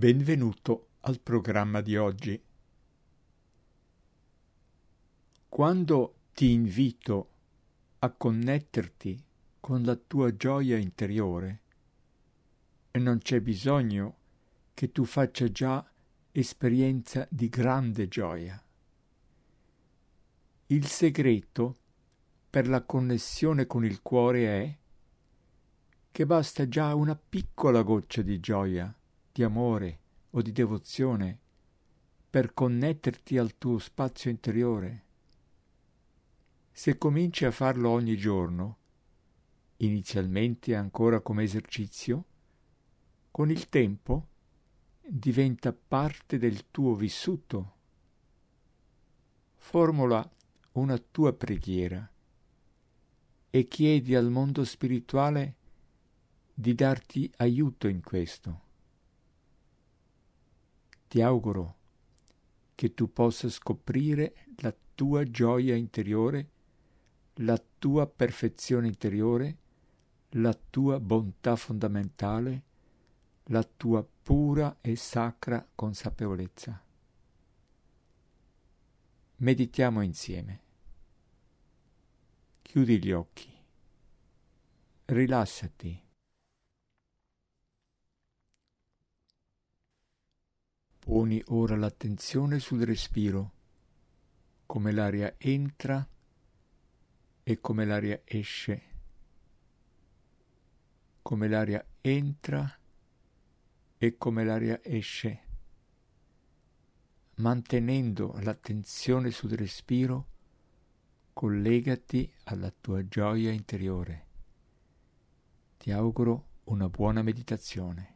Benvenuto al programma di oggi. Quando ti invito a connetterti con la tua gioia interiore, e non c'è bisogno che tu faccia già esperienza di grande gioia. Il segreto per la connessione con il cuore è che basta già una piccola goccia di gioia, di amore o di devozione per connetterti al tuo spazio interiore. Se cominci a farlo ogni giorno, inizialmente ancora come esercizio, con il tempo diventa parte del tuo vissuto. Formula una tua preghiera e chiedi al mondo spirituale di darti aiuto in questo. Ti auguro che tu possa scoprire la tua gioia interiore, la tua perfezione interiore, la tua bontà fondamentale, la tua pura e sacra consapevolezza. Meditiamo insieme. Chiudi gli occhi. Rilassati. Poni ora l'attenzione sul respiro, come l'aria entra e come l'aria esce, come l'aria entra e come l'aria esce. Mantenendo l'attenzione sul respiro, collegati alla tua gioia interiore. Ti auguro una buona meditazione.